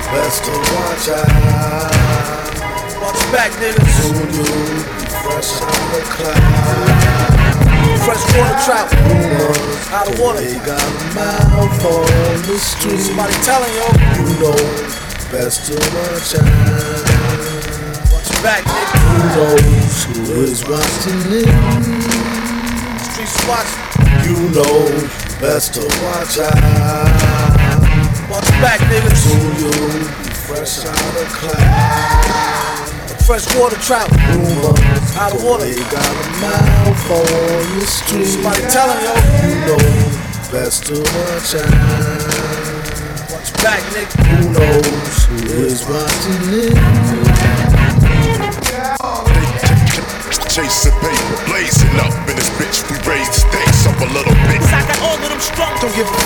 best to watch out. Watch back, niggas. Soon you'll be fresh out the cloud. Fresh water trout. Rumors, Out of water. they got a mouth on the street. Somebody telling you. You know, best to watch out. Watch back, nigga. Who knows who is watching it? Streets watching. You know, best to watch out. Watch back, niggas. Soon you'll be fresh out the cloud. Fresh water trout. Rumors, Out of water. they got a mouth on the street. Somebody telling you. You know, best to watch out. Watch back, nigga. Who knows who is watching it? Chasing paper, blazing up in this bitch. We raise the stakes up a little bit. I got all of them strong. Don't give a